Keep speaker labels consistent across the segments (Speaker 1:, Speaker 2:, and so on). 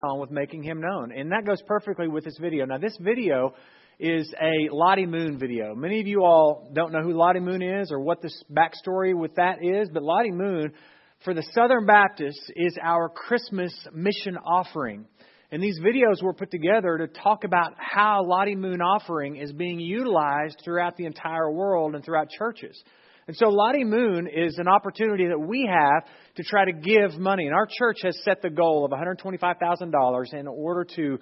Speaker 1: on with making Him known. And that goes perfectly with this video. Now, this video is a Lottie Moon video. Many of you all don't know who Lottie Moon is or what this backstory with that is. But Lottie Moon, for the Southern Baptists, is our Christmas mission offering. And these videos were put together to talk about how Lottie Moon offering is being utilized throughout the entire world and throughout churches. And so Lottie Moon is an opportunity that we have to try to give money. And our church has set the goal of $125,000 in order to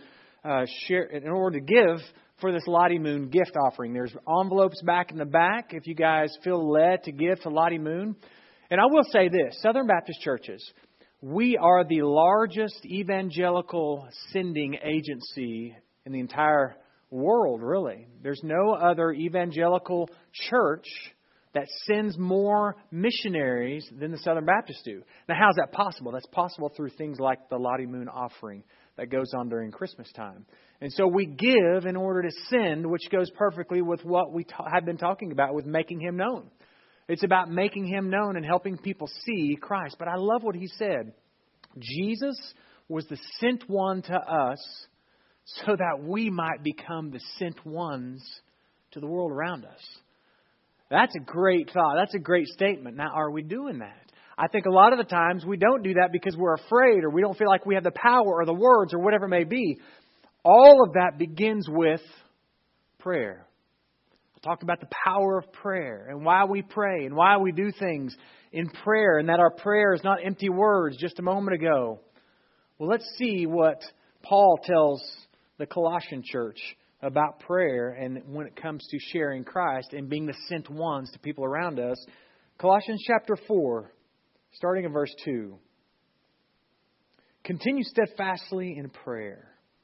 Speaker 1: give for this Lottie Moon gift offering. There's envelopes back in the back if you guys feel led to give to Lottie Moon. And I will say this, Southern Baptist churches, we are the largest evangelical sending agency in the entire world, really. There's no other evangelical church that sends more missionaries than the Southern Baptists do. Now, how's that possible? That's possible through things like the Lottie Moon offering that goes on during Christmas time. And so we give in order to send, which goes perfectly with what we have been talking about with making Him known. It's about making Him known and helping people see Christ. But I love what he said. Jesus was the sent one to us so that we might become the sent ones to the world around us. That's a great thought. That's a great statement. Now, are we doing that? I think a lot of the times we don't do that because we're afraid or we don't feel like we have the power or the words or whatever it may be. All of that begins with prayer. I talked about the power of prayer and why we pray and why we do things in prayer and that our prayer is not empty words just a moment ago. Well, let's see what Paul tells the Colossian church about prayer and when it comes to sharing Christ and being the sent ones to people around us. Colossians chapter 4, starting in verse 2. Continue steadfastly in prayer,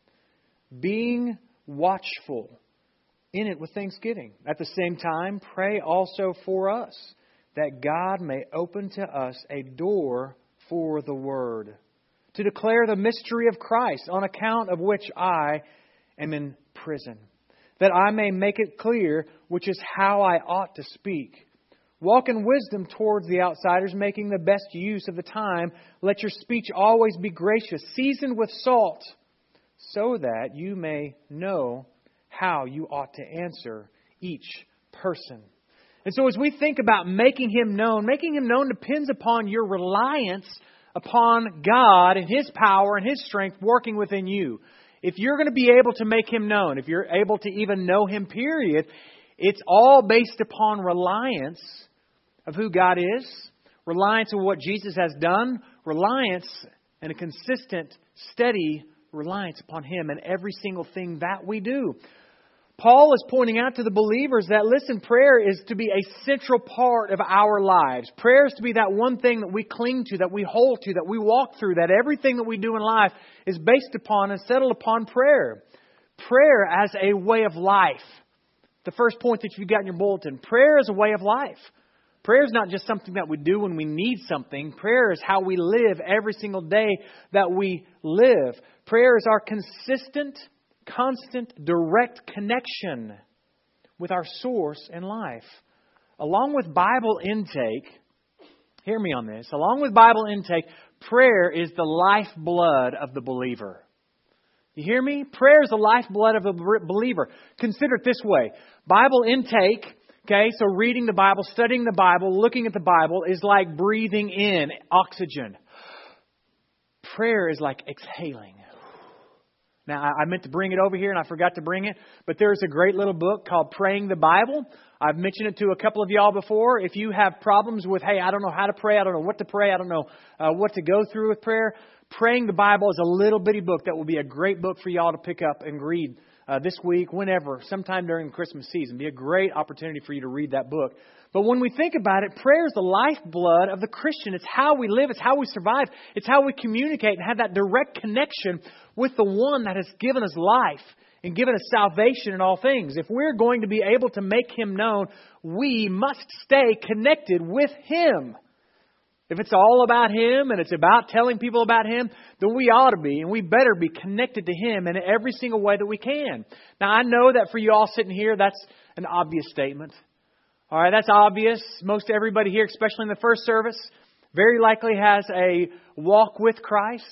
Speaker 1: being watchful in it with thanksgiving. At the same time, pray also for us, that God may open to us a door for the word, to declare the mystery of Christ, on account of which I am in prison, that I may make it clear which is how I ought to speak. Walk in wisdom towards the outsiders, making the best use of the time. Let your speech always be gracious, seasoned with salt, so that you may know how you ought to answer each person. And so as we think about making Him known depends upon your reliance upon God and His power and His strength working within you. If you're going to be able to make Him known, if you're able to even know Him, period, it's all based upon reliance of who God is, reliance on what Jesus has done, reliance and a consistent, steady reliance upon Him in every single thing that we do. Paul is pointing out to the believers that, listen, prayer is to be a central part of our lives. Prayer is to be that one thing that we cling to, that we hold to, that we walk through, that everything that we do in life is based upon and settled upon prayer. Prayer as a way of life. The first point that you've got in your bulletin, prayer is a way of life. Prayer is not just something that we do when we need something. Prayer is how we live every single day that we live. Prayer is our consistent, constant, direct connection with our source in life. Along with Bible intake, hear me on this, along with Bible intake, prayer is the lifeblood of the believer. You hear me? Prayer is the lifeblood of a believer. Consider it this way. Bible intake, okay, so reading the Bible, studying the Bible, looking at the Bible is like breathing in oxygen. Prayer is like exhaling. Now, I meant to bring it over here and I forgot to bring it. But there's a great little book called Praying the Bible. I've mentioned it to a couple of y'all before. If you have problems with, hey, I don't know how to pray, I don't know what to pray, I don't know what to go through with prayer, Praying the Bible is a little bitty book that will be a great book for y'all to pick up and read this week, whenever, sometime during the Christmas season. Be a great opportunity for you to read that book. But when we think about it, prayer is the lifeblood of the Christian. It's how we live. It's how we survive. It's how we communicate and have that direct connection with the one that has given us life and given us salvation in all things. If we're going to be able to make Him known, we must stay connected with Him. If it's all about Him and it's about telling people about Him, then we ought to be and we better be connected to Him in every single way that we can. Now, I know that for you all sitting here, that's an obvious statement. All right, that's obvious. Most everybody here, especially in the first service, very likely has a walk with Christ.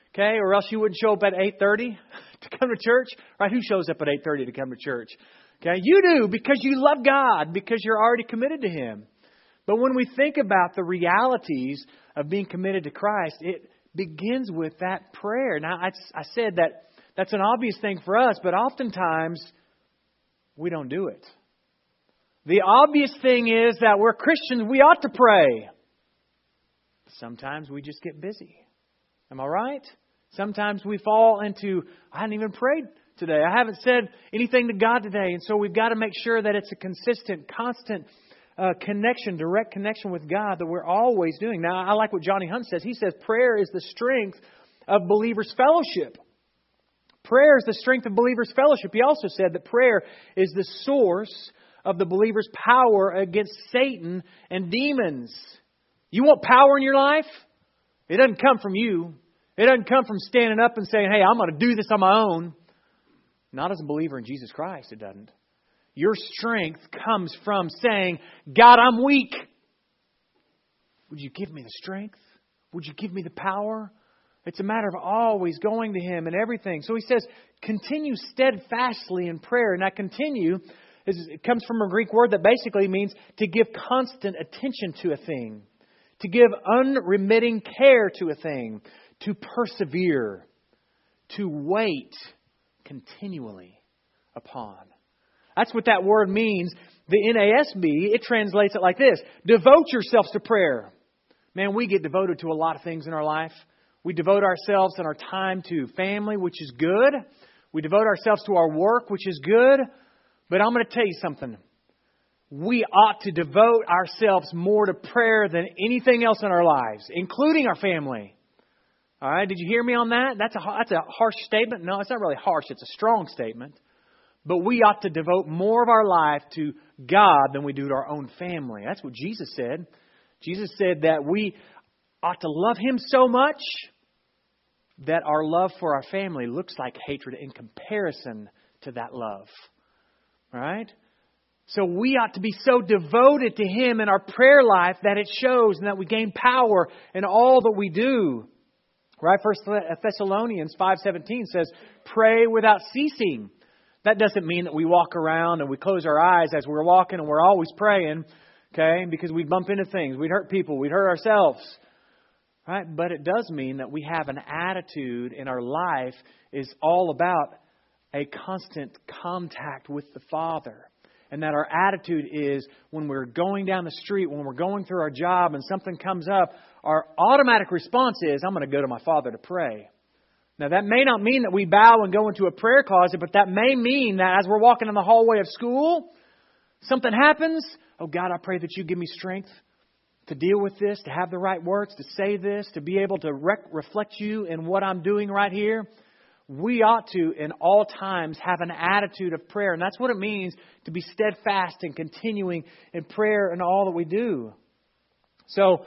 Speaker 1: Okay, or else you wouldn't show up at 8:30 to come to church. Right? Who shows up at 8:30 to come to church? Okay, you do because you love God, because you're already committed to Him. But when we think about the realities of being committed to Christ, it begins with that prayer. Now, I said that that's an obvious thing for us, but oftentimes we don't do it. The obvious thing is that we're Christians, we ought to pray. Sometimes we just get busy. Am I right? Sometimes we fall into, I haven't even prayed today. I haven't said anything to God today. And so we've got to make sure that it's a consistent, constant connection, direct connection with God that we're always doing. Now, I like what Johnny Hunt says. He says prayer is the strength of believers' fellowship. Prayer is the strength of believers' fellowship. He also said that prayer is the source of the believer's power against Satan and demons. You want power in your life? It doesn't come from you. It doesn't come from standing up and saying, hey, I'm going to do this on my own. Not as a believer in Jesus Christ, it doesn't. Your strength comes from saying, God, I'm weak. Would you give me the strength? Would you give me the power? It's a matter of always going to Him and everything. So he says, continue steadfastly in prayer. And that continue, it comes from a Greek word that basically means to give constant attention to a thing. To give unremitting care to a thing. To persevere. To wait continually upon. That's what that word means. The NASB, it translates it like this. Devote yourselves to prayer. Man, we get devoted to a lot of things in our life. We devote ourselves and our time to family, which is good. We devote ourselves to our work, which is good. But I'm going to tell you something. We ought to devote ourselves more to prayer than anything else in our lives, including our family. All right, did you hear me on that? That's a harsh statement. No, it's not really harsh. It's a strong statement. But we ought to devote more of our life to God than we do to our own family. That's what Jesus said. Jesus said that we ought to love Him so much that our love for our family looks like hatred in comparison to that love. All right? So we ought to be so devoted to Him in our prayer life that it shows and that we gain power in all that we do. Right? 1 Thessalonians 5:17 says, pray without ceasing. That doesn't mean that we walk around and we close our eyes as we're walking and we're always praying, okay? Because we'd bump into things. We'd hurt people. We'd hurt ourselves. Right? But it does mean that we have an attitude in our life is all about a constant contact with the Father. And that our attitude is when we're going down the street, when we're going through our job and something comes up, our automatic response is, I'm going to go to my Father to pray. Now, that may not mean that we bow and go into a prayer closet, but that may mean that as we're walking in the hallway of school, something happens. Oh, God, I pray that you give me strength to deal with this, to have the right words, to say this, to be able to reflect you in what I'm doing right here. We ought to, in all times, have an attitude of prayer. And that's what it means to be steadfast and continuing in prayer in all that we do. So,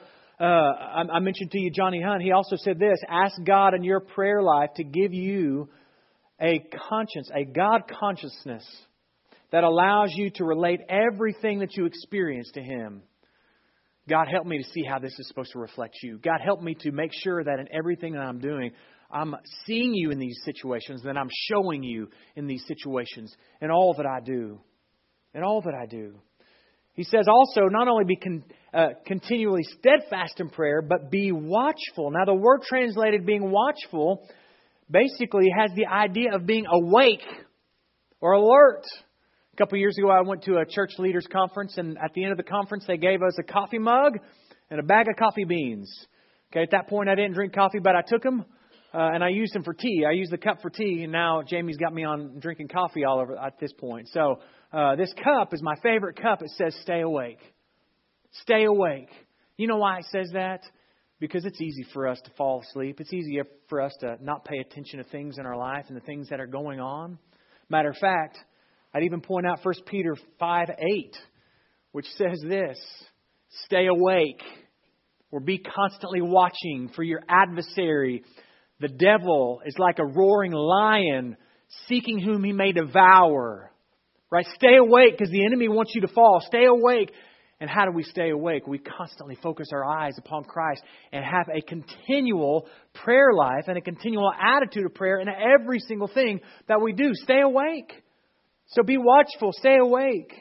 Speaker 1: I mentioned to you Johnny Hunt. He also said this, ask God in your prayer life to give you a conscience, a God consciousness that allows you to relate everything that you experience to Him. God, help me to see how this is supposed to reflect you. God, help me to make sure that in everything that I'm doing, I'm seeing you in these situations, that I'm showing you in these situations, in all that I do. In all that I do. He says also, not only be continually steadfast in prayer, but be watchful. Now, the word translated being watchful basically has the idea of being awake or alert. A couple of years ago, I went to a church leaders conference, and at the end of the conference, they gave us a coffee mug and a bag of coffee beans. Okay, at that point, I didn't drink coffee, but I took them and I used them for tea. I used the cup for tea, and now Jamie's got me on drinking coffee all over at this point. So this cup is my favorite cup. It says, stay awake. Stay awake. You know why it says that? Because it's easy for us to fall asleep. It's easier for us to not pay attention to things in our life and the things that are going on. Matter of fact, I'd even point out 1 Peter 5:8, which says this, stay awake or be constantly watching, for your adversary, the devil, is like a roaring lion seeking whom he may devour. Right? Stay awake because the enemy wants you to fall. Stay awake And how do we stay awake? We constantly focus our eyes upon Christ and have a continual prayer life and a continual attitude of prayer in every single thing that we do. Stay awake. So be watchful. Stay awake.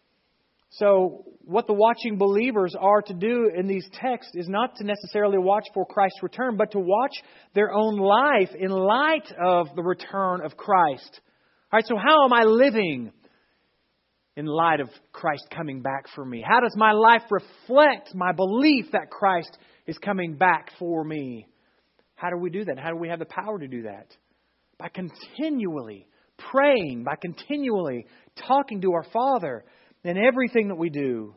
Speaker 1: So what the watching believers are to do in these texts is not to necessarily watch for Christ's return, but to watch their own life in light of the return of Christ. All right, so how am I living in light of Christ coming back for me? How does my life reflect my belief that Christ is coming back for me? How do we do that? How do we have the power to do that? By continually praying, by continually talking to our Father in everything that we do.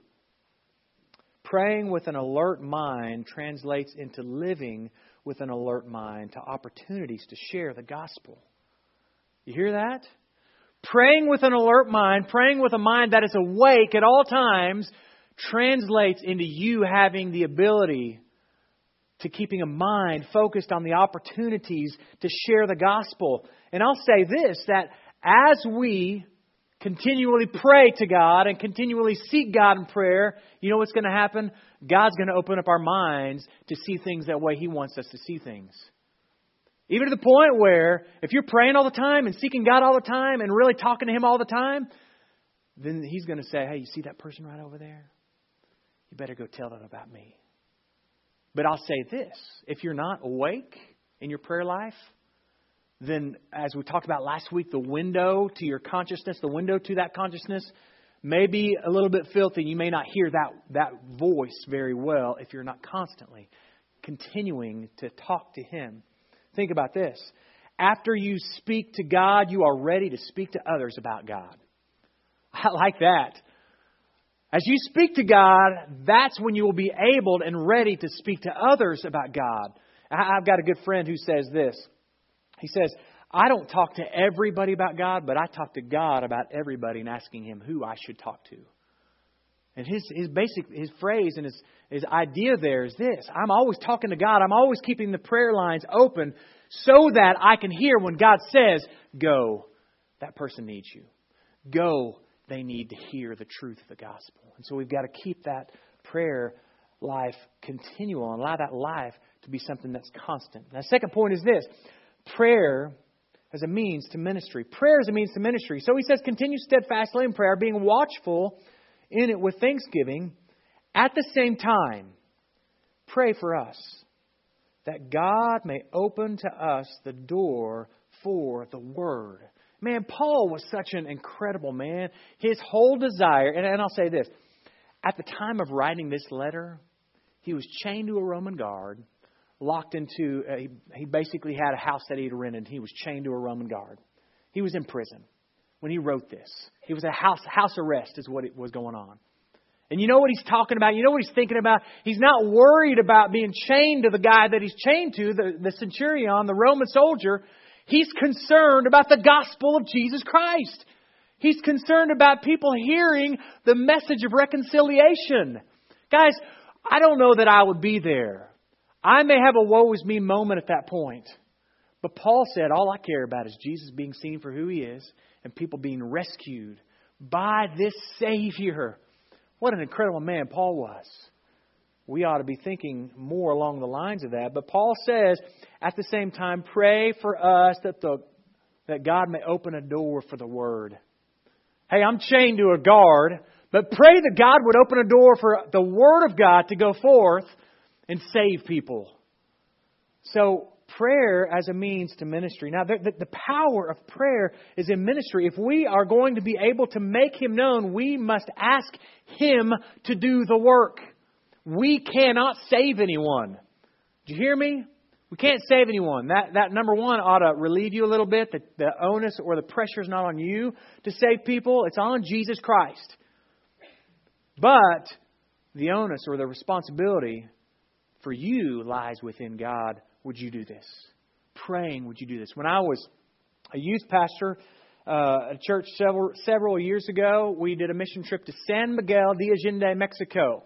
Speaker 1: Praying with an alert mind translates into living with an alert mind to opportunities to share the gospel. You hear that? Praying with an alert mind, praying with a mind that is awake at all times, translates into you having the ability to keeping a mind focused on the opportunities to share the gospel. And I'll say this, that as we continually pray to God and continually seek God in prayer, you know what's going to happen? God's going to open up our minds to see things that way He wants us to see things. Even to the point where if you're praying all the time and seeking God all the time and really talking to Him all the time, then He's going to say, hey, you see that person right over there? You better go tell them about me. But I'll say this, if you're not awake in your prayer life, then as we talked about last week, the window to your consciousness, the window to that consciousness may be a little bit filthy. You may not hear that voice very well if you're not constantly continuing to talk to Him. Think about this. After you speak to God, you are ready to speak to others about God. I like that. As you speak to God, that's when you will be able and ready to speak to others about God. I've got a good friend who says this. He says, I don't talk to everybody about God, but I talk to God about everybody and asking Him who I should talk to. And his phrase and his idea there is this. I'm always talking to God. I'm always keeping the prayer lines open so that I can hear when God says, go, that person needs you. Go, they need to hear the truth of the gospel. And so we've got to keep that prayer life continual and allow that life to be something that's constant. Now, the second point is this. Prayer as a means to ministry. Prayer as a means to ministry. So he says, continue steadfastly in prayer, being watchful in it with thanksgiving. At the same time, pray for us, that God may open to us the door for the Word. Man, Paul was such an incredible man. His whole desire, and I'll say this, at the time of writing this letter, he was chained to a Roman guard, locked into, he basically had a house that he had rented. He was chained to a Roman guard. He was in prison when he wrote this. He was a house arrest is what it was going on. And you know what he's talking about? You know what he's thinking about? He's not worried about being chained to the guy that he's chained to, the centurion, the Roman soldier. He's concerned about the gospel of Jesus Christ. He's concerned about people hearing the message of reconciliation. Guys, I don't know that I would be there. I may have a woe is me moment at that point. But Paul said, all I care about is Jesus being seen for who He is and people being rescued by this Savior. What an incredible man Paul was. We ought to be thinking more along the lines of that. But Paul says, at the same time, pray for us that God may open a door for the Word. Hey, I'm chained to a guard, but pray that God would open a door for the Word of God to go forth and save people. So prayer as a means to ministry. Now, the power of prayer is in ministry. If we are going to be able to make Him known, we must ask Him to do the work. We cannot save anyone. Did you hear me? We can't save anyone. That number one ought to relieve you a little bit. The onus or the pressure is not on you to save people. It's on Jesus Christ. But the onus or the responsibility for you lies within God. Would you do this? Praying, would you do this? When I was a youth pastor at a church several years ago, we did a mission trip to San Miguel de Allende, Mexico.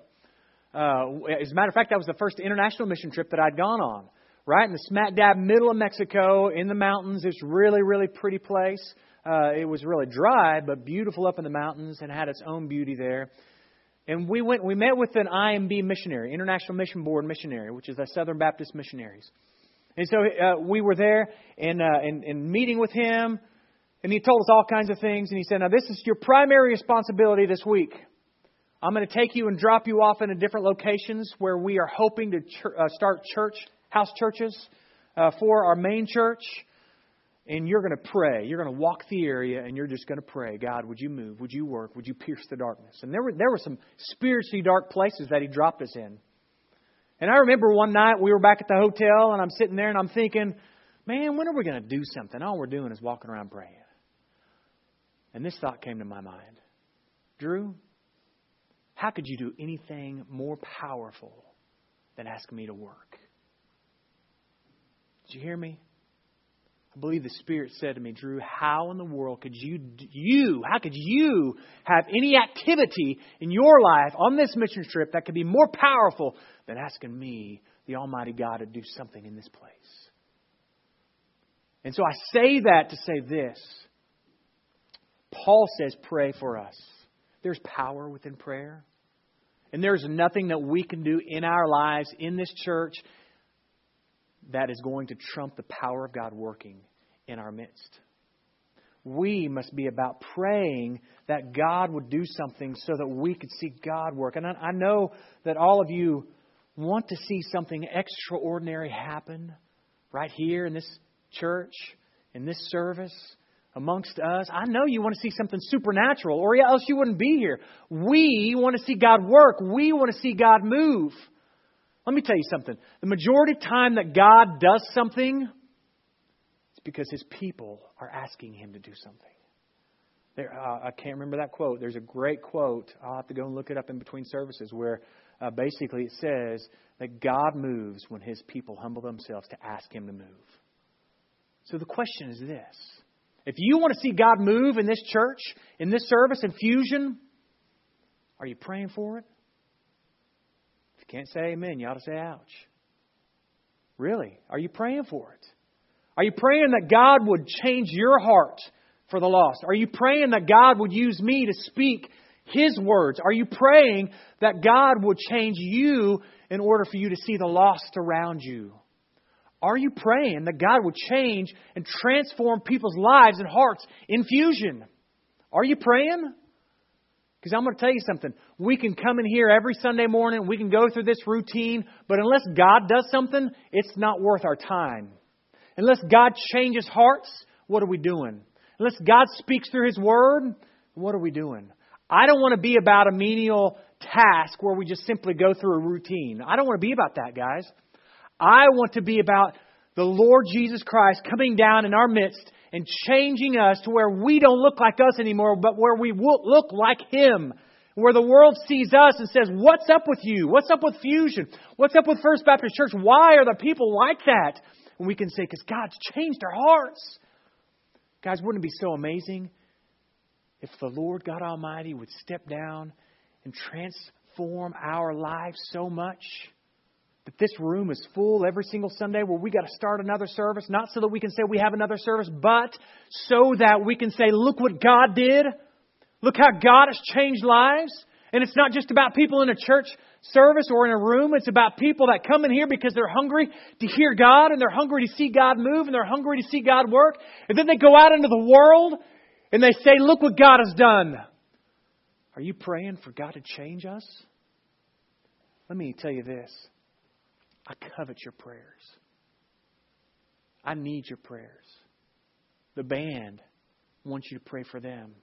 Speaker 1: As a matter of fact, that was the first international mission trip that I'd gone on. Right in the smack dab middle of Mexico, in the mountains. It's really, really pretty place. It was really dry, but beautiful up in the mountains and had its own beauty there. And we met with an IMB missionary, International Mission Board missionary, which is the Southern Baptist Missionaries. And so we were there and meeting with him. And he told us all kinds of things. And he said, now this is your primary responsibility this week. I'm going to take you and drop you off into different locations where we are hoping to start house churches for our main church. And you're going to pray. You're going to walk the area and you're just going to pray. God, would you move? Would you work? Would you pierce the darkness? And there were some spiritually dark places that he dropped us in. And I remember one night we were back at the hotel and I'm sitting there and I'm thinking, man, when are we going to do something? All we're doing is walking around praying. And this thought came to my mind. Drew, how could you do anything more powerful than ask me to work? Did you hear me? I believe the Spirit said to me, Drew, how in the world could you have any activity in your life on this mission trip that could be more powerful than asking me, the Almighty God, to do something in this place? And so I say that to say this. Paul says, pray for us. There's power within prayer. And there's nothing that we can do in our lives, in this church, that is going to trump the power of God working in our midst. We must be about praying that God would do something so that we could see God work. And I know that all of you want to see something extraordinary happen right here in this church, in this service, amongst us. I know you want to see something supernatural, or else you wouldn't be here. We want to see God work. We want to see God move. Let me tell you something. The majority of time that God does something, it's because His people are asking Him to do something. I can't remember that quote. There's a great quote. I'll have to go and look it up in between services where basically it says that God moves when His people humble themselves to ask Him to move. So the question is this. If you want to see God move in this church, in this service, in Fusion, are you praying for it? If you can't say amen, you ought to say ouch. Really? Are you praying for it? Are you praying that God would change your heart for the lost? Are you praying that God would use me to speak His words? Are you praying that God would change you in order for you to see the lost around you? Are you praying that God would change and transform people's lives and hearts in Fusion? Are you praying? Because I'm going to tell you something. We can come in here every Sunday morning. We can go through this routine. But unless God does something, it's not worth our time. Unless God changes hearts, what are we doing? Unless God speaks through His Word, what are we doing? I don't want to be about a menial task where we just simply go through a routine. I don't want to be about that, guys. I want to be about the Lord Jesus Christ coming down in our midst and changing us to where we don't look like us anymore, but where we look like Him. Where the world sees us and says, what's up with you? What's up with Fusion? What's up with First Baptist Church? Why are the people like that? And we can say, because God's changed our hearts. Guys, wouldn't it be so amazing if the Lord God Almighty would step down and transform our lives so much that this room is full every single Sunday where we got to start another service, not so that we can say we have another service, but so that we can say, look what God did. Look how God has changed lives. And it's not just about people in a church service or in a room. It's about people that come in here because they're hungry to hear God and they're hungry to see God move and they're hungry to see God work. And then they go out into the world and they say, look what God has done. Are you praying for God to change us? Let me tell you this. I covet your prayers. I need your prayers. The band wants you to pray for them.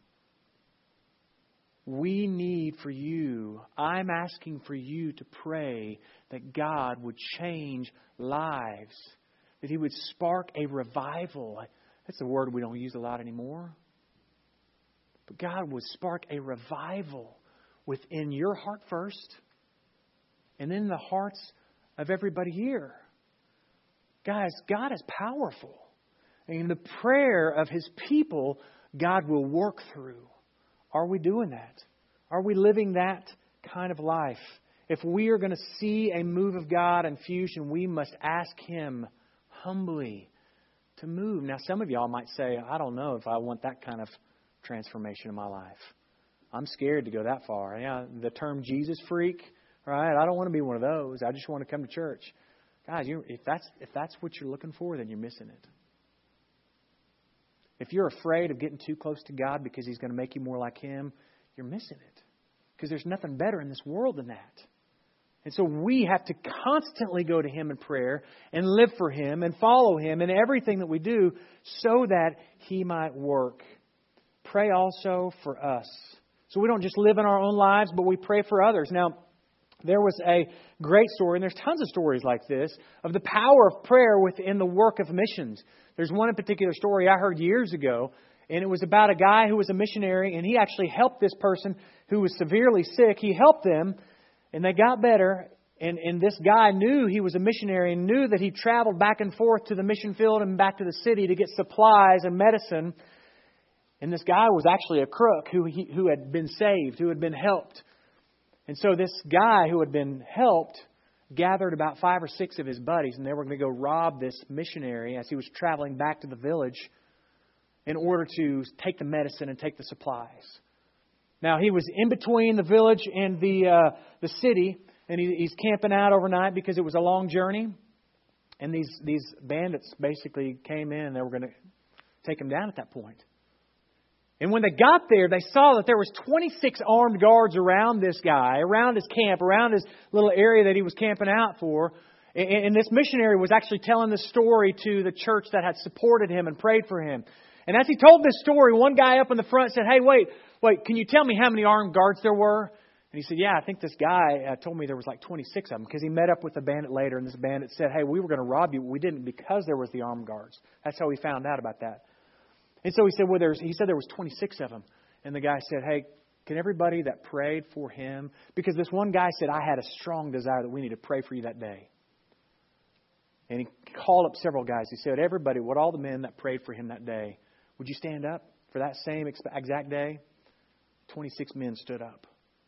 Speaker 1: We need for you, I'm asking for you to pray that God would change lives. That He would spark a revival. That's a word we don't use a lot anymore. But God would spark a revival within your heart first. And then the hearts of everybody here. Guys, God is powerful. And in the prayer of His people, God will work through. Are we doing that? Are we living that kind of life? If we are going to see a move of God in Fusion, we must ask Him humbly to move. Now, some of y'all might say, I don't know if I want that kind of transformation in my life. I'm scared to go that far. Yeah, the term Jesus freak, right? I don't want to be one of those. I just want to come to church. Guys, if that's what you're looking for, then you're missing it. If you're afraid of getting too close to God because He's going to make you more like Him, you're missing it. Because there's nothing better in this world than that. And so we have to constantly go to Him in prayer and live for Him and follow Him in everything that we do so that He might work. Pray also for us. So we don't just live in our own lives, but we pray for others. Now, there was a great story, and there's tons of stories like this, of the power of prayer within the work of missions. There's one in particular story I heard years ago, and it was about a guy who was a missionary, and he actually helped this person who was severely sick. He helped them, and they got better. And this guy knew he was a missionary and knew that he traveled back and forth to the mission field and back to the city to get supplies and medicine. And this guy was actually a crook who had been saved, who had been helped. And so this guy who had been helped gathered about 5 or 6 of his buddies, and they were going to go rob this missionary as he was traveling back to the village in order to take the medicine and take the supplies. Now, he was in between the village and the city, and he's camping out overnight because it was a long journey. And these bandits basically came in and they were going to take him down at that point. And when they got there, they saw that there was 26 armed guards around this guy, around his camp, around his little area that he was camping out for. And this missionary was actually telling this story to the church that had supported him and prayed for him. And as he told this story, one guy up in the front said, "Hey, wait, can you tell me how many armed guards there were?" And he said, "Yeah, I think this guy told me there was like 26 of them," because he met up with a bandit later, and this bandit said, "Hey, we were going to rob you, but we didn't because there was the armed guards." That's how he found out about that. And so he said, he said there was 26 of them. And the guy said, "Hey, can everybody that prayed for him," because this one guy said, "I had a strong desire that we need to pray for you that day." And he called up several guys. He said, "Everybody, all the men that prayed for him that day, would you stand up for that same exact day?" 26 men stood up.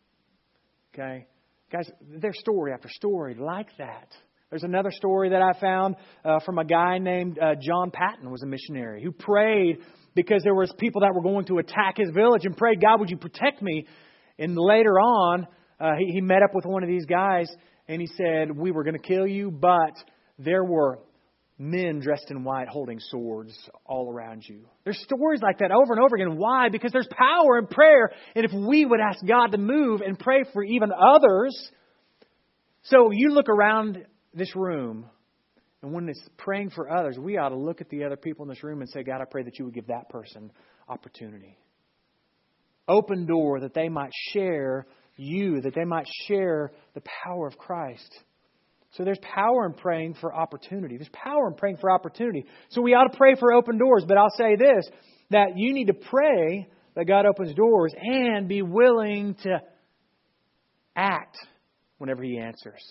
Speaker 1: Okay? Guys, there's story after story like that. There's another story that I found from a guy named John Patton, was a missionary, who prayed because there was people that were going to attack his village and prayed, "God, would you protect me?" And later on, he met up with one of these guys and he said, "We were going to kill you, but there were men dressed in white holding swords all around you." There's stories like that over and over again. Why? Because there's power in prayer. And if we would ask God to move and pray for even others. So you look around this room, and when it's praying for others, we ought to look at the other people in this room and say, "God, I pray that you would give that person opportunity." Open door that they might share you, that they might share the power of Christ. So there's power in praying for opportunity. There's power in praying for opportunity. So we ought to pray for open doors. But I'll say this, that you need to pray that God opens doors and be willing to act whenever He answers.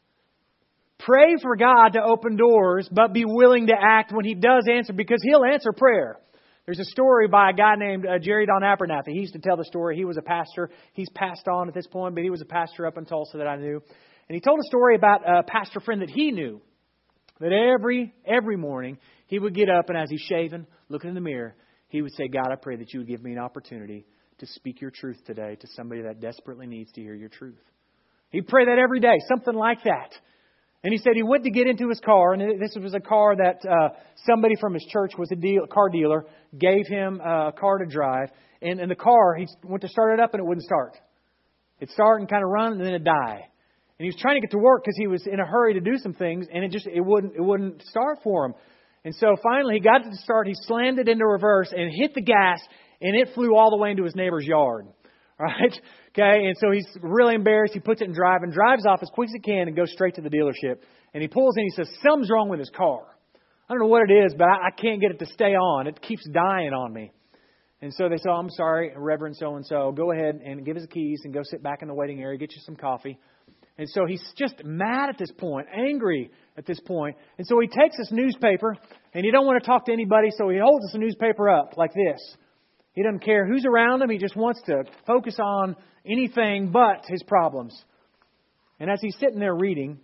Speaker 1: Pray for God to open doors, but be willing to act when He does answer, because He'll answer prayer. There's a story by a guy named Jerry Don Abernathy. He used to tell the story. He was a pastor. He's passed on at this point, but he was a pastor up in Tulsa that I knew. And he told a story about a pastor friend that he knew, that every morning he would get up, and as he's shaving, looking in the mirror, he would say, "God, I pray that you would give me an opportunity to speak your truth today to somebody that desperately needs to hear your truth." He'd pray that every day, something like that. And he said he went to get into his car, and this was a car that somebody from his church was a car dealer, gave him a car to drive. And in the car, he went to start it up, and it wouldn't start. It'd start and kind of run, and then it'd die. And he was trying to get to work because he was in a hurry to do some things, and it wouldn't start for him. And so finally he got it to start. He slammed it into reverse and hit the gas, and it flew all the way into his neighbor's yard. Right? Okay, and so he's really embarrassed. He puts it in drive and drives off as quick as he can and goes straight to the dealership. And he pulls in. He says, "Something's wrong with his car. I don't know what it is, but I can't get it to stay on. It keeps dying on me." And so they say, "I'm sorry, Reverend so-and-so. Go ahead and give us the keys and go sit back in the waiting area, get you some coffee." And so he's just mad at this point, angry at this point. And so he takes this newspaper, and he don't want to talk to anybody, so he holds this newspaper up like this. He doesn't care who's around him. He just wants to focus on anything but his problems. And as he's sitting there reading,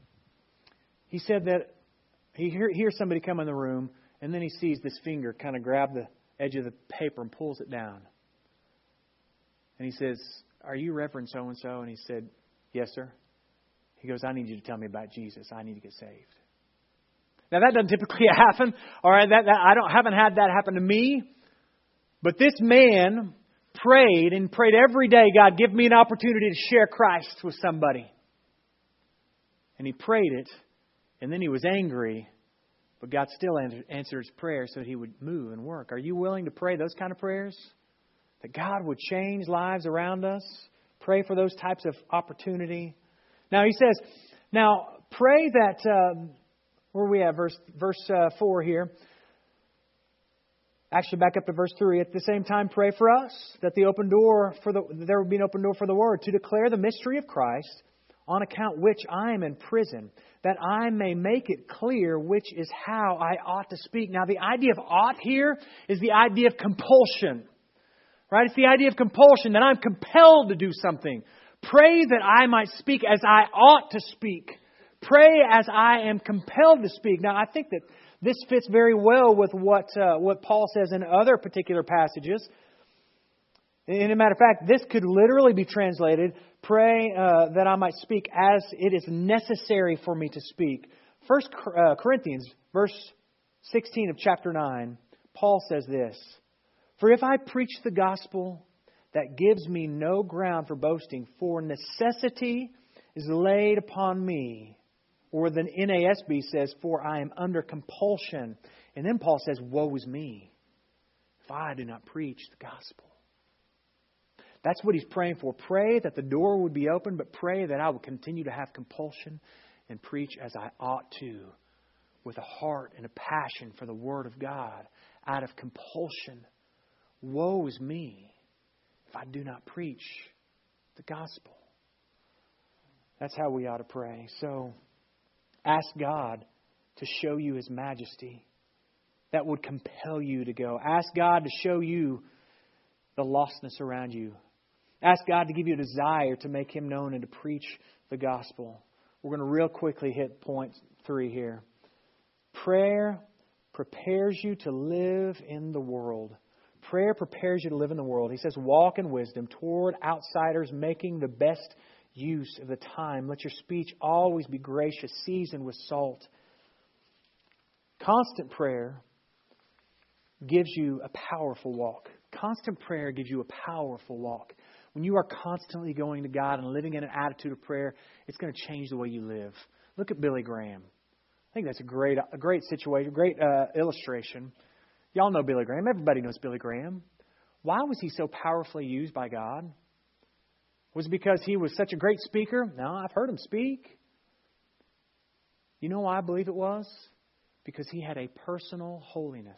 Speaker 1: he said that he hears somebody come in the room, and then he sees this finger kind of grab the edge of the paper and pulls it down. And he says, "Are you Reverend so-and-so?" And he said, "Yes, sir." He goes, "I need you to tell me about Jesus. I need to get saved." Now, that doesn't typically happen. All right, haven't had that happen to me. But this man prayed and prayed every day, "God, give me an opportunity to share Christ with somebody." And he prayed it, and then he was angry, but God still answered his prayer so that he would move and work. Are you willing to pray those kind of prayers? That God would change lives around us? Pray for those types of opportunity. Now, he says, now pray that... where are we at? Verse 4 here. Actually, back up to verse 3. At the same time, pray for us that there would be an open door for the word to declare the mystery of Christ, on account which I am in prison, that I may make it clear which is how I ought to speak. Now, the idea of ought here is the idea of compulsion. Right? It's the idea of compulsion, that I'm compelled to do something. Pray that I might speak as I ought to speak. Pray as I am compelled to speak. Now, I think that this fits very well with what Paul says in other particular passages. And as a matter of fact, this could literally be translated, pray that I might speak as it is necessary for me to speak. 1 Corinthians, verse 16 of chapter 9, Paul says this, "For if I preach the gospel, that gives me no ground for boasting, for necessity is laid upon me." Or the NASB says, "For I am under compulsion." And then Paul says, "Woe is me if I do not preach the gospel." That's what he's praying for. Pray that the door would be open, but pray that I will continue to have compulsion and preach as I ought to, with a heart and a passion for the Word of God, out of compulsion. Woe is me if I do not preach the gospel. That's how we ought to pray. So, ask God to show you His majesty. That would compel you to go. Ask God to show you the lostness around you. Ask God to give you a desire to make Him known and to preach the gospel. We're going to real quickly hit point 3 here. Prayer prepares you to live in the world. Prayer prepares you to live in the world. He says, walk in wisdom toward outsiders, making the best use of the time. Let your speech always be gracious, seasoned with salt. Constant prayer gives you a powerful walk. Constant prayer gives you a powerful walk. When you are constantly going to God and living in an attitude of prayer, it's going to change the way you live. Look at Billy Graham. I think that's a great situation, great illustration. Y'all know Billy Graham. Everybody knows Billy Graham. Why was he so powerfully used by God? Was it because he was such a great speaker? No, I've heard him speak. You know why I believe it was? Because he had a personal holiness.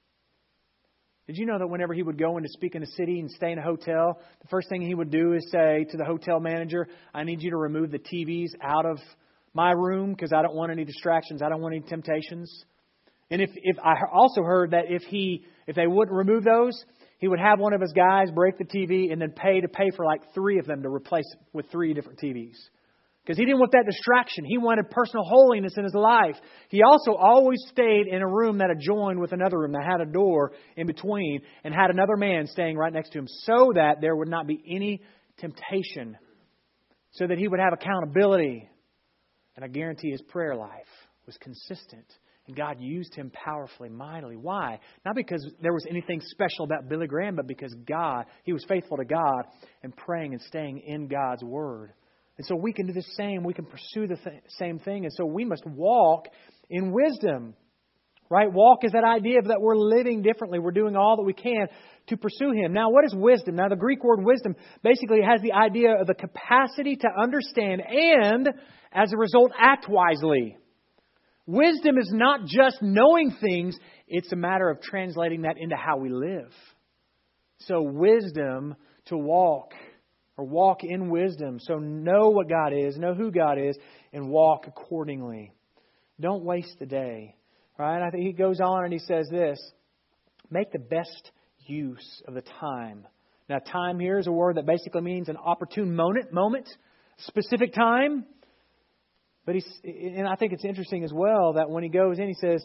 Speaker 1: Did you know that whenever he would go in to speak in a city and stay in a hotel, the first thing he would do is say to the hotel manager, "I need you to remove the TVs out of my room because I don't want any distractions. I don't want any temptations." And if I also heard that if they wouldn't remove those, he would have one of his guys break the TV and then pay for like 3 of them to replace it with 3 different TVs. Because he didn't want that distraction. He wanted personal holiness in his life. He also always stayed in a room that adjoined with another room that had a door in between and had another man staying right next to him so that there would not be any temptation. So that he would have accountability. And I guarantee his prayer life was consistent. And God used him powerfully, mightily. Why? Not because there was anything special about Billy Graham, but because he was faithful to God and praying and staying in God's Word. And so we can do the same. We can pursue the same thing. And so we must walk in wisdom. Right? Walk is that idea of that we're living differently. We're doing all that we can to pursue Him. Now, what is wisdom? Now, the Greek word wisdom basically has the idea of the capacity to understand and, as a result, act wisely. Wisdom is not just knowing things. It's a matter of translating that into how we live. So wisdom to walk. Or walk in wisdom. So know what God is, know who God is, and walk accordingly. Don't waste the day. Right? I think he goes on and he says this. Make the best use of the time. Now, time here is a word that basically means an opportune moment, specific time. But and I think it's interesting as well that when he goes in, he says,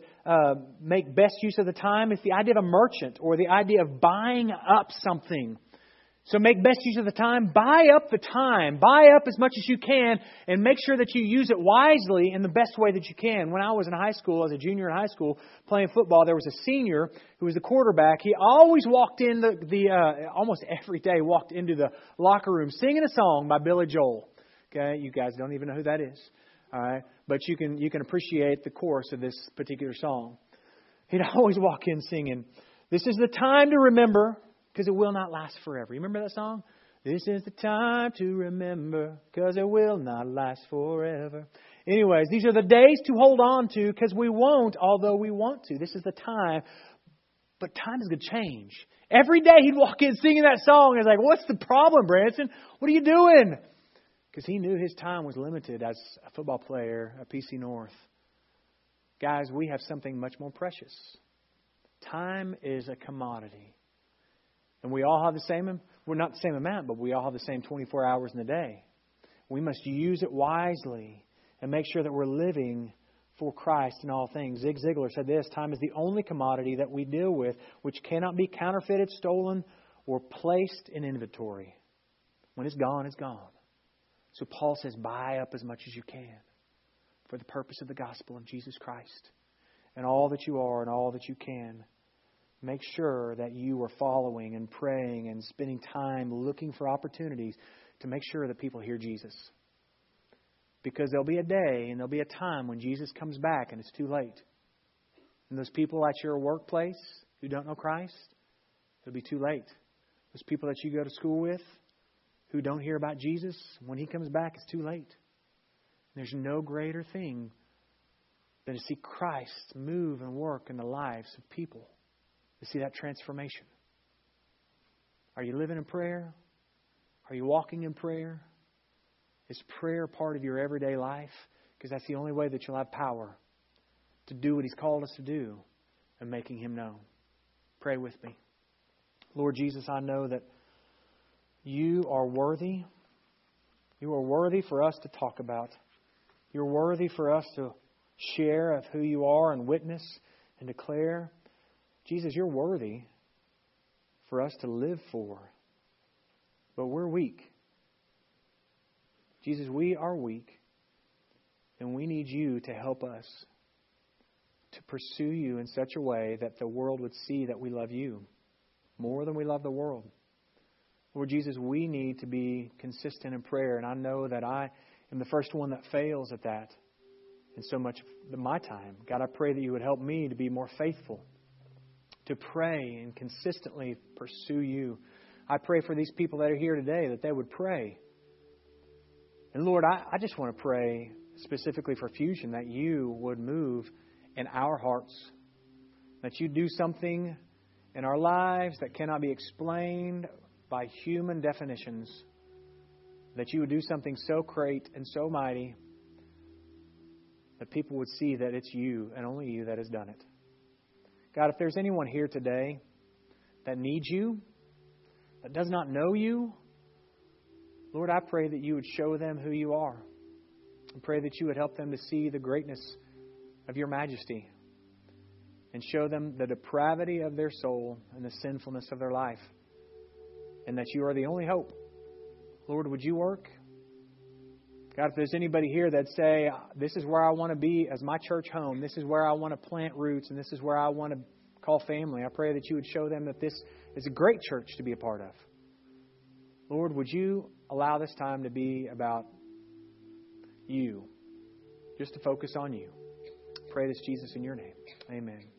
Speaker 1: make best use of the time. It's the idea of a merchant or the idea of buying up something. So make best use of the time. Buy up the time. Buy up as much as you can and make sure that you use it wisely in the best way that you can. When I was in high school, as a junior in high school, playing football, there was a senior who was the quarterback. He always walked in almost every day, walked into the locker room singing a song by Billy Joel. Okay, you guys don't even know who that is. All right, but you can appreciate the chorus of this particular song. He'd always walk in singing, "This is the time to remember, because it will not last forever." You remember that song? This is the time to remember, because it will not last forever. Anyways, these are the days to hold on to, because we won't, although we want to. This is the time. But time is going to change. Every day he'd walk in singing that song. And I was like, "What's the problem, Branson? What are you doing?" Because he knew his time was limited as a football player at PC North. Guys, we have something much more precious. Time is a commodity. And we all have the same, we're not the same amount, but we all have the same 24 hours in a day. We must use it wisely and make sure that we're living for Christ in all things. Zig Ziglar said this: "Time is the only commodity that we deal with which cannot be counterfeited, stolen, or placed in inventory. When it's gone, it's gone." So Paul says, buy up as much as you can for the purpose of the gospel of Jesus Christ. And all that you are and all that you can, make sure that you are following and praying and spending time looking for opportunities to make sure that people hear Jesus. Because there'll be a day and there'll be a time when Jesus comes back and it's too late. And those people at your workplace who don't know Christ, it'll be too late. Those people that you go to school with who don't hear about Jesus, when He comes back, it's too late. There's no greater thing than to see Christ move and work in the lives of people. To see that transformation. Are you living in prayer? Are you walking in prayer? Is prayer part of your everyday life? Because that's the only way that you'll have power to do what He's called us to do and making Him known. Pray with me. Lord Jesus, I know that You are worthy. You are worthy for us to talk about. You're worthy for us to share of who You are and witness and declare. Jesus, You're worthy for us to live for. But we're weak. Jesus, we are weak. And we need You to help us to pursue You in such a way that the world would see that we love You more than we love the world. Lord Jesus, we need to be consistent in prayer. And I know that I am the first one that fails at that in so much of my time. God, I pray that You would help me to be more faithful, to pray and consistently pursue You. I pray for these people that are here today that they would pray. And Lord, I just want to pray specifically for Fusion, that You would move in our hearts, that You do something in our lives that cannot be explained by human definitions, that You would do something so great and so mighty that people would see that it's You and only You that has done it. God, if there's anyone here today that needs You, that does not know You, Lord, I pray that You would show them who You are. I pray that You would help them to see the greatness of Your majesty and show them the depravity of their soul and the sinfulness of their life, and that You are the only hope. Lord, would You work? God, if there's anybody here that say, this is where I want to be as my church home, this is where I want to plant roots, and this is where I want to call family, I pray that You would show them that this is a great church to be a part of. Lord, would You allow this time to be about You, just to focus on You. I pray this, Jesus, in Your name. Amen.